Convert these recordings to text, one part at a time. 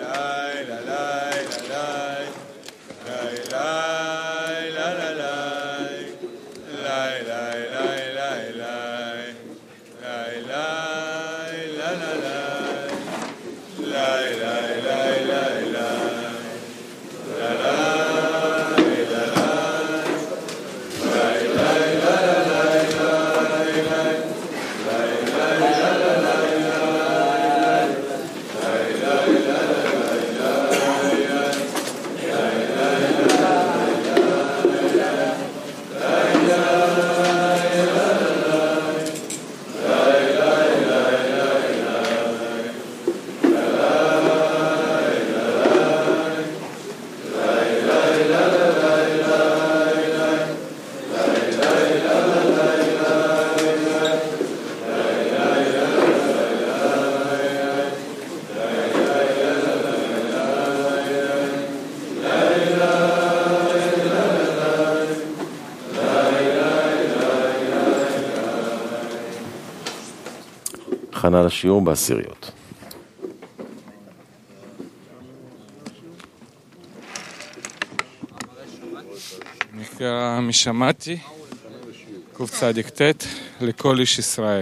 הכנה לשיעור בעשיריות. נקרא משמעתי, קצ"ט, לכל איש ישראל.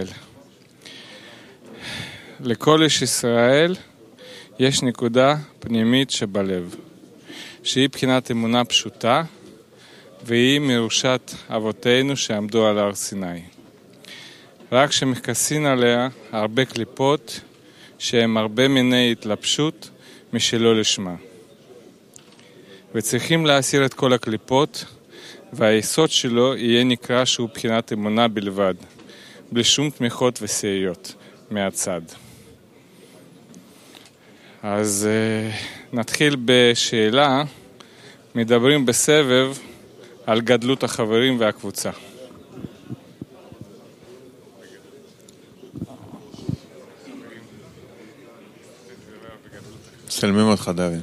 לכל איש ישראל יש נקודה פנימית שבלב, שהיא בחינת אמונה פשוטה, והיא מרושת אבותינו שעמדו על הר סיני. רק שמכסין עליה הרבה קליפות שהם הרבה מיני התלבשות משלא לשמה. וצריכים להסיר את כל הקליפות, והיסוד שלו יהיה נקרא שהוא בחינת אמונה בלבד, בלי שום תמיכות וסייעות מהצד. אז נתחיל בשאלה, מדברים בסבב על גדלות החברים והקבוצה. מצלמים אותך דוד.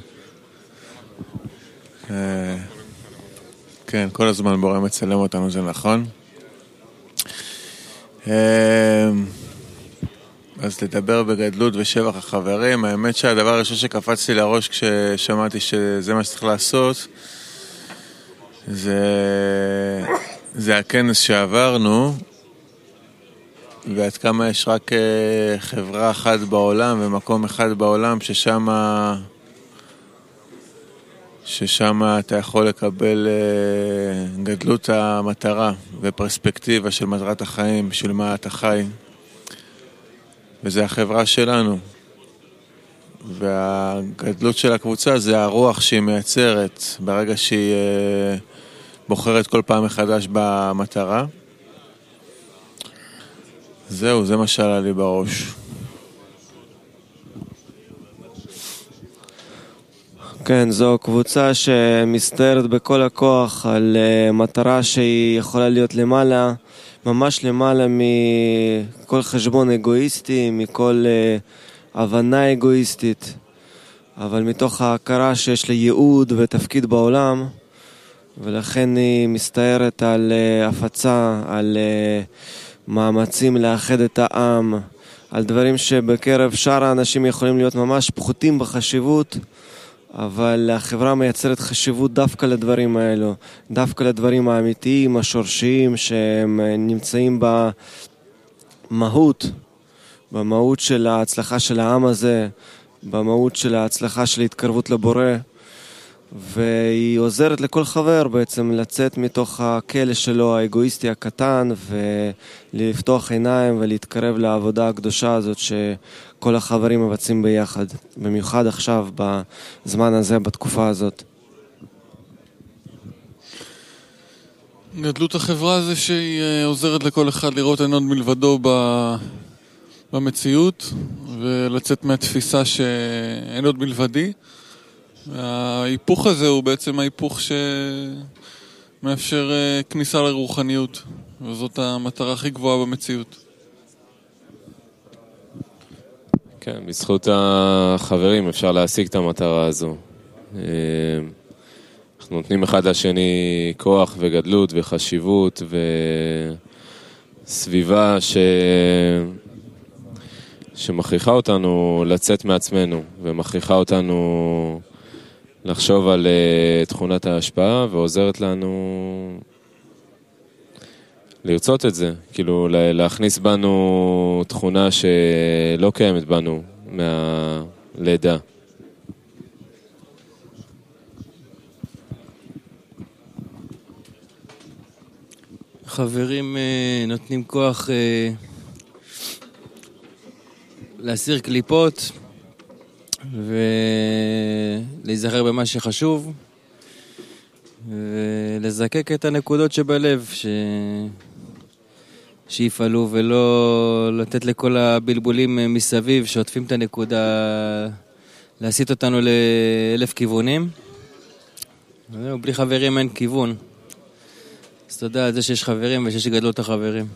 כן, כל הזמן בורא מצלם אותנו, זה נכון. אז לדבר בגדלות ושבח החברים, האמת שהדבר הראשון שקפץ לי לראש כששמעתי שזה מה שצריך לעשות, זה הכנס שעברנו, ועד כמה יש רק חברה אחת בעולם ומקום אחד בעולם ששם אתה יכול לקבל גדלות המטרה ופרספקטיבה של מטרת החיים, של מה אתה חי, וזה החברה שלנו. והגדלות של הקבוצה זה הרוח שהיא מייצרת ברגע שהיא בוחרת כל פעם מחדש במטרה. זהו, זה מה שעלה לי בראש. כן, זו קבוצה שמסתערת בכל הכוח על מטרה שהיא יכולה להיות למעלה, ממש למעלה מכל חשבון אגואיסטי, מכל הבנה אגואיסטית, אבל מתוך ההכרה שיש לה ייעוד ותפקיד בעולם, ולכן היא מסתערת על הפצה, על מאמצים לאחד את העם, על דברים שבקרב שאר האנשים יכולים להיות ממש פחותים בחשיבות, אבל החברה מייצרת חשיבות דווקא לדברים האלו, דווקא לדברים האמיתיים, השורשיים, שהם נמצאים במהות של ההצלחה של העם הזה, במהות של ההצלחה של התקרבות לבורא, והיא עוזרת לכל חבר בעצם לצאת מתוך הכלא שלו האגואיסטי הקטן ולפתוח עיניים ולהתקרב לעבודה הקדושה הזאת שכל החברים מבצעים ביחד, במיוחד עכשיו בזמן הזה, בתקופה הזאת. גדלות החברה זה שהיא עוזרת לכל אחד לראות אין עוד מלבדו במציאות ולצאת מהתפיסה שאין עוד מלבדי. ההיפוך הזה הוא בעצם ההיפוך שמאפשר כניסה לרוחניות, וזאת המטרה הכי גבוהה במציאות. כן, בזכות החברים אפשר להשיג את המטרה הזו. אנחנו נותנים אחד לשני כוח וגדלות וחשיבות וסביבה שמכריחה אותנו לצאת מעצמנו, ומכריחה אותנו לחשוב על תכונת ההשפעה, ועוזרת לנו לרצות את זה, כאילו להכניס בנו תכונה שלא קיימת בנו מהלידה. חברים נותנים כוח להסיר קליפות ולהיזכר במה שחשוב ולזקק את הנקודות שבלב שיפעלו, ולא לתת לכל הבלבולים מסביב שעוטפים את הנקודה להסיט אותנו לאלף כיוונים. בלי חברים אין כיוון. אז תודה על זה שיש חברים ושיש גדלות החברים.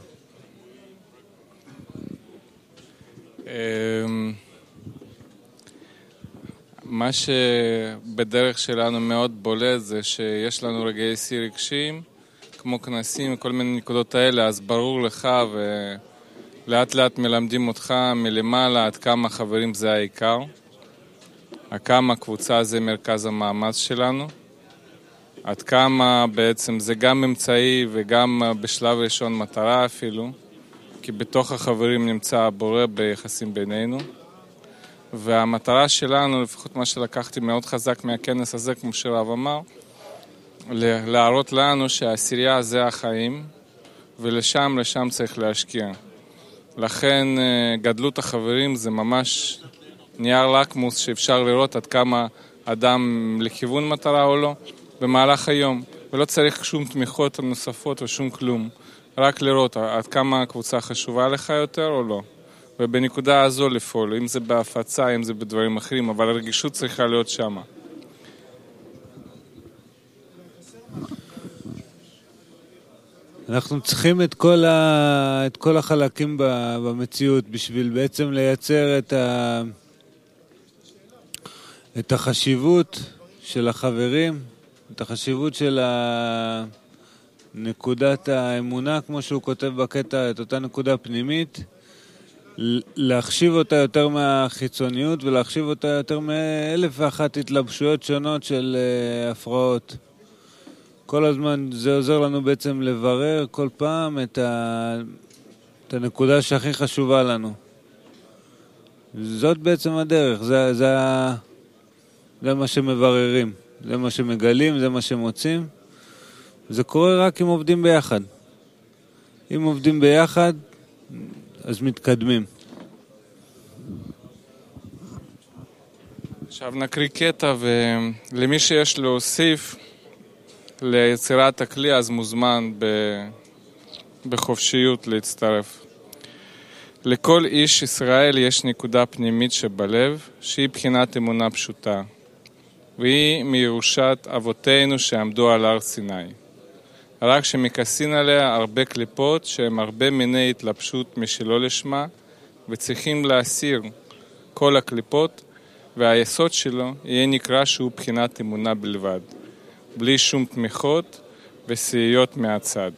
מה שבדרך שלנו מאוד בולט זה שיש לנו רגעי שיא רגשיים, כמו כנסים וכל מיני נקודות האלה, אז ברור לך ולאט לאט מלמדים אותך מלמעלה עד כמה חברים זה העיקר, עד כמה קבוצה זה מרכז המאמץ שלנו, עד כמה בעצם זה גם אמצעי וגם בשלב ראשון מטרה אפילו, כי בתוך החברים נמצא הבורא ביחסים בינינו, והמטרה שלנו, לפחות מה שלקחתי מאוד חזק מהכנס הזה, כמו שרב אמר, להראות לנו שהעשירייה זה החיים, ולשם צריך להשקיע. לכן גדלות החברים זה ממש נייר לקמוס שאפשר לראות עד כמה אדם לכיוון מטרה או לא במהלך היום, ולא צריך שום תמיכות נוספות או שום כלום, רק לראות עד כמה הקבוצה חשובה לך יותר או לא. ובנקודה הזו לפעול, אם זה בהפצה, אם זה בדברים אחרים, אבל הרגישות צריכה להיות שמה. אנחנו צריכים את כל החלקים במציאות בשביל בעצם לייצר את החשיבות של החברים, את החשיבות של נקודת האמונה, כמו שהוא כותב בקטע, את אותה נקודה פנימית, להחשיב אותה יותר מהחיצוניות ולהחשיב אותה יותר מאלף ואחת התלבשויות שונות של הפרעות. כל הזמן זה עוזר לנו בעצם לברר כל פעם את הנקודה שהכי חשובה לנו. זאת בעצם הדרך, זה מה שמבררים, זה מה שמגלים, זה מה שמוצאים. זה קורה רק אם עובדים ביחד. אם עובדים ביחד, אז מתקדמים. עכשיו נקריא קטע, ולמי שיש להוסיף ליצירת הכלי, אז מוזמן בחופשיות להצטרף. לכל איש ישראל יש נקודה פנימית שבלב, שהיא בחינת אמונה פשוטה, והיא מירושת אבותינו שעמדו על הר סיני. רק שמכסין עליה הרבה קליפות שהם הרבה מיני התלבשות משלא לשמה, וצריכים להסיר כל הקליפות, והיסוד שלו יהיה נקרא שהוא בחינת אמונה בלבד, בלי שום תמיכות וסיועיות מהצד.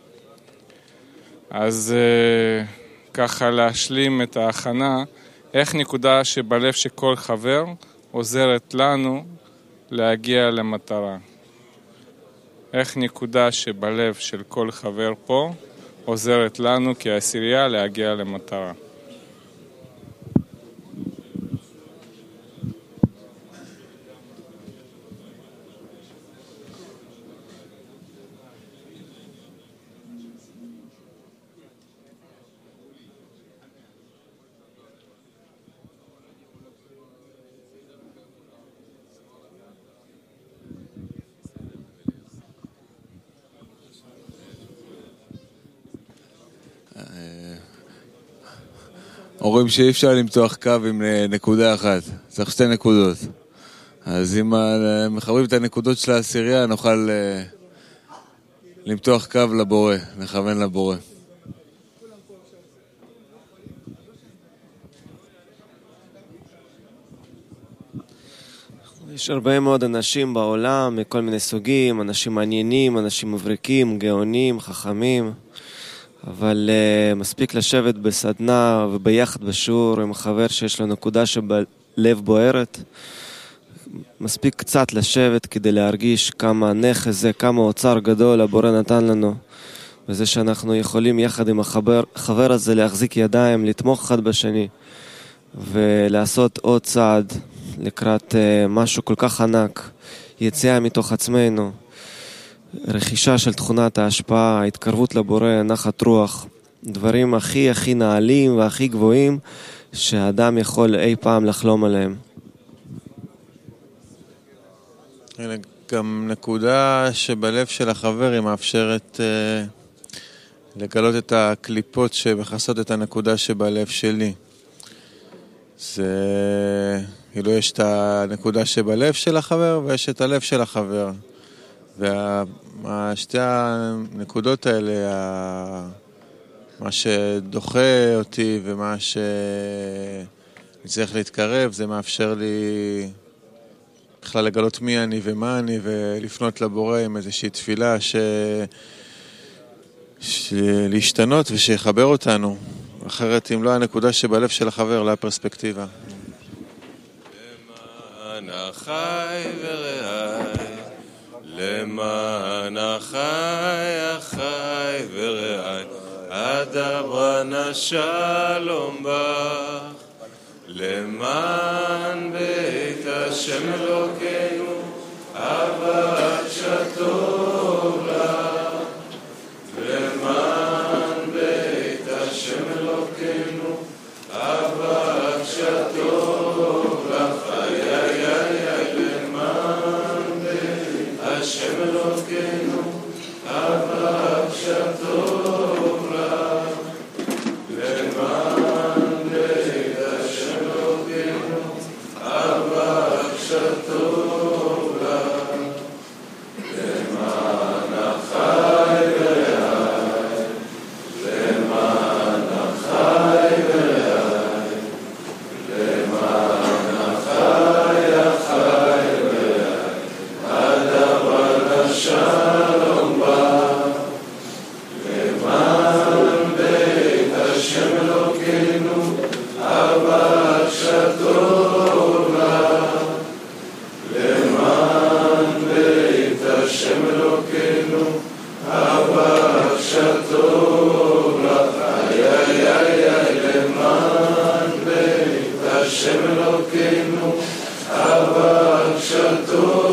אז ככה להשלים את ההכנה, איך נקודה שבלב שכל חבר עוזרת לנו להגיע למטרה. איך נקודה שבלב של כל חבר פה עוזרת לנו כעשירייה להגיע למטרה. אומרים שאי אפשר למתוח קו עם נקודה אחת, צריך שתי נקודות. אז אם מחברים את הנקודות של העשירייה, נוכל למתוח קו לבורא, נכוון לבורא. יש הרבה מאוד אנשים בעולם, מכל מיני סוגים, אנשים מעניינים, אנשים מבריקים, גאונים, חכמים, אבל מספיק לשבת בסדנה וביחד בשיעור עם חבר שיש לו נקודה שבלב בוערת. מספיק קצת לשבת כדי להרגיש כמה נכס זה, כמה אוצר גדול הבורא נתן לנו. וזה שאנחנו יכולים יחד עם החבר הזה להחזיק ידיים, לתמוך אחד בשני ולעשות עוד צעד לקראת משהו כל כך ענק, יציאה מתוך עצמנו, רכישה של תכונת ההשפעה, התקרבות לבורא, נחת רוח, דברים הכי נעלים והכי גבוהים שהאדם יכול אי פעם לחלום עליהם. גם נקודה שבלב של החבר היא מאפשרת לגלות את הקליפות שמכסות את הנקודה שבלב שלי. זה, כאילו יש את הנקודה שבלב של החבר ויש את הלב של החבר. ושתי הנקודות האלה, מה שדוחה אותי ומה שאני צריך להתקרב, זה מאפשר לי בכלל לגלות מי אני ומה אני ולפנות לבורא עם איזושהי תפילה להשתנות ושיחבר אותנו. אחרת אם לא הנקודה שבלב של החבר, לא הפרספקטיבה. למען אחי ורעי, למען אחי ורעי, אדברה שלום בך, למען בית השם אלוקינו, אהבת שטוב לך, למען בית השם אלוקינו, אהבת שטוב לך, למען בית השם אלוקינו, אהבת שטוב לך, למען בית השם אלוקינו, אהבת שטוב לך, למען אחי ורעי, למען אחי ורעי, למען אחי ורעי, אדברה שלום בך, למען בית השם אלוקינו, אהבת שטוב לך, למען בית השם אלוקינו, אהבת שטוב לך, למען בית השם אלוקינו, אהבת שטוב